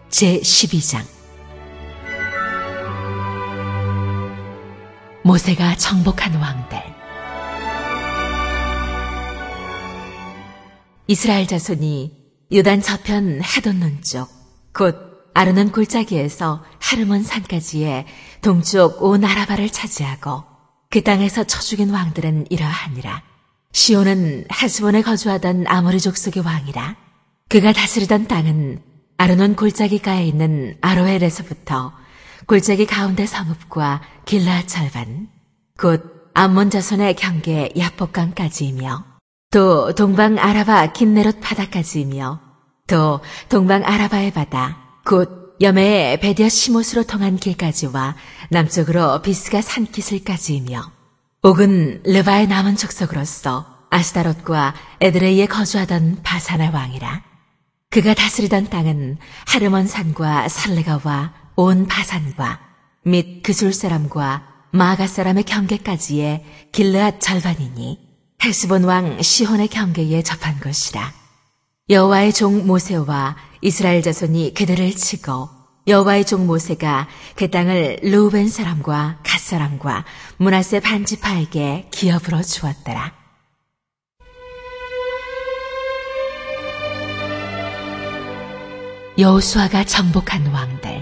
제12장. 모세가 정복한 왕들. 이스라엘 자손이 요단 저편 헤돈론 쪽, 곧 아르논 골짜기에서 헤르몬 산까지의 동쪽 온 아라바를 차지하고 그 땅에서 쳐 죽인 왕들은 이러하니라. 시온은 헤스본에 거주하던 아모리 족속의 왕이라. 그가 다스리던 땅은 아르논 골짜기가에 있는 아로엘에서부터 골짜기 가운데 성읍과 길라앗 절반, 곧 암몬 자손의 경계 야복강까지이며, 또 동방 아라바 긴네롯 바다까지이며, 또 동방 아라바의 바다, 곧 여매의 베디어 시못으로 통한 길까지와 남쪽으로 비스가 산기슬까지이며, 옥은 르바의 남은 족속으로서 아스다롯과 에드레이에 거주하던 바산의 왕이라. 그가 다스리던 땅은 하르몬 산과 살레가와 온 바산과 및 그술 사람과 마가 사람의 경계까지의 길르앗 절반이니 헤스본 왕 시혼의 경계에 접한 것이라. 여호와의 종 모세와 이스라엘 자손이 그들을 치고 여호와의 종 모세가 그 땅을 르우벤 사람과 갓 사람과 므낫세 반지파에게 기업으로 주었더라. 여호수아가 정복한 왕들.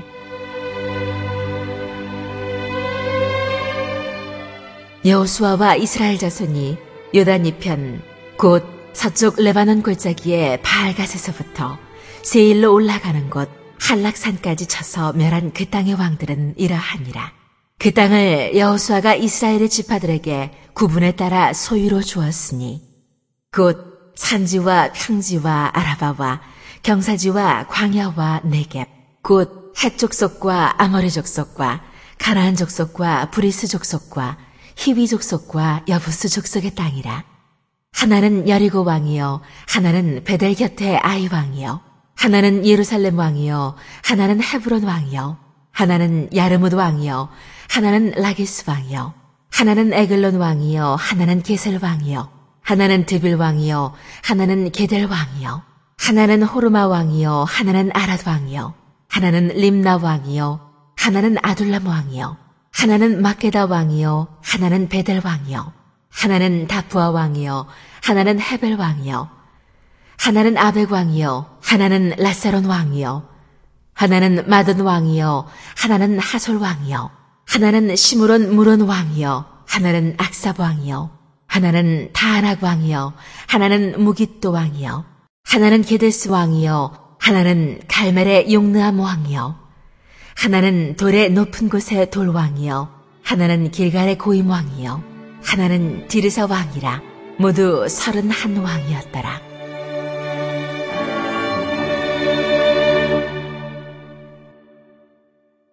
여호수아와 이스라엘 자손이 요단 이편 곧 서쪽 레바논 골짜기의 바알갓에서부터 세일로 올라가는 곳 한락산까지 쳐서 멸한 그 땅의 왕들은 이러하니라. 그 땅을 여호수아가 이스라엘의 지파들에게 구분에 따라 소유로 주었으니 곧 산지와 평지와 아라바와 경사지와 광야와 네겝, 곧 헷 족속과 아모리 족속과 가나안 족속과 브리스 족속과 히위 족속과 여부스 족속의 땅이라. 하나는 여리고 왕이요, 하나는 베델 곁의 아이 왕이요, 하나는 예루살렘 왕이요, 하나는 헤브론 왕이요, 하나는 야르뭇 왕이요, 하나는 라기스 왕이요, 하나는 에글론 왕이요, 하나는 게셀 왕이요, 하나는 드빌 왕이요, 하나는 게델 왕이요, 하나는 호르마 왕이요, 하나는 아랏 왕이요, 하나는 림나 왕이요, 하나는 아둘람 왕이요, 하나는 마케다 왕이요, 하나는 베델 왕이요, 하나는 다푸아 왕이요, 하나는 헤벨 왕이요, 하나는 아벡 왕이요, 하나는 라사론 왕이요, 하나는 마돈 왕이요, 하나는 하솔 왕이요, 하나는 시므론 무론 왕이요, 하나는 악삽 왕이요, 하나는 다아낙 왕이요, 하나는 무깃도 왕이요, 하나는 게데스 왕이요, 하나는 갈멜의 용느암 왕이요, 하나는 돌의 높은 곳의 돌 왕이요, 하나는 길갈의 고임 왕이요, 하나는 디르사 왕이라. 모두 31 왕이었더라.